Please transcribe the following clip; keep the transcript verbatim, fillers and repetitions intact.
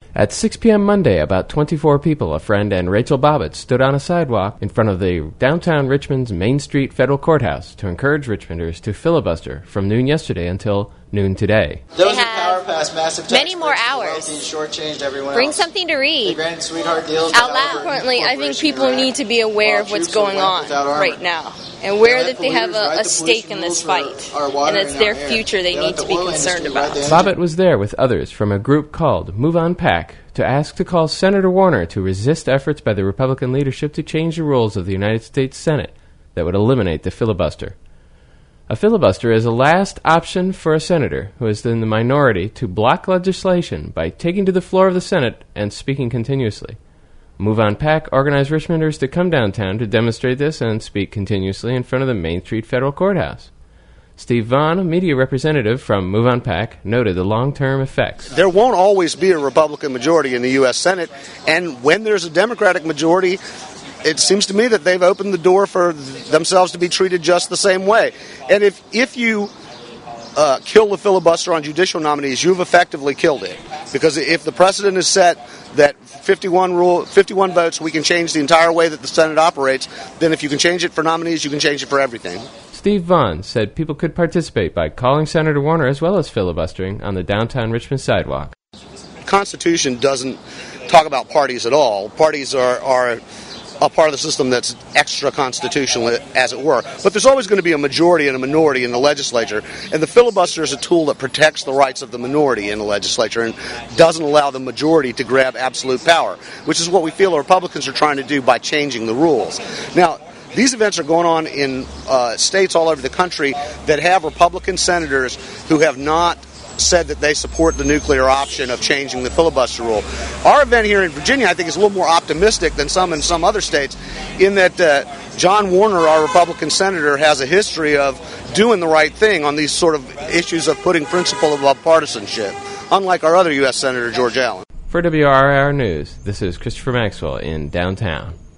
At six p.m. Monday, about twenty-four people, a friend, and Rachel Bobbitt stood on a sidewalk in front of the downtown Richmond's Main Street Federal Courthouse to encourage Richmonders to filibuster from noon yesterday until noon today. There was a power pass, massive tax many more breaks, hours. Shortchanged everyone Bring else. something to read. They granted sweetheart deals out loud. Currently, I think people need to be aware of what's going on right now and aware that they have a, a stake in this fight, and it's their future they need to be concerned about. Bobbitt was there with others from a group called Move On PAC to ask to call Senator Warner to resist efforts by the Republican leadership to change the rules of the United States Senate that would eliminate the filibuster. A filibuster is a last option for a senator who is in the minority to block legislation by taking to the floor of the Senate and speaking continuously. Move On PAC organized Richmonders to come downtown to demonstrate this and speak continuously in front of the Main Street Federal Courthouse. Steve Vaughn, a media representative from Move On PAC, noted the long-term effects. There won't always be a Republican majority in the U S Senate, and when there's a Democratic majority, it seems to me that they've opened the door for themselves to be treated just the same way. And if, if you uh, kill the filibuster on judicial nominees, you've effectively killed it. Because if the precedent is set that fifty-one rule, fifty-one votes, we can change the entire way that the Senate operates, then if you can change it for nominees, you can change it for everything. Steve Vaughn said people could participate by calling Senator Warner as well as filibustering on the downtown Richmond sidewalk. The Constitution doesn't talk about parties at all. Parties are, are a part of the system that's extra-constitutional, as it were. But there's always going to be a majority and a minority in the legislature, and the filibuster is a tool that protects the rights of the minority in the legislature and doesn't allow the majority to grab absolute power, which is what we feel the Republicans are trying to do by changing the rules. Now, these events are going on in uh, states all over the country that have Republican senators who have not said that they support the nuclear option of changing the filibuster rule. Our event here in Virginia, I think, is a little more optimistic than some in some other states in that uh, John Warner, our Republican senator, has a history of doing the right thing on these sort of issues of putting principle above partisanship, unlike our other U S Senator, George Allen. For W R I R News, this is Christopher Maxwell in downtown.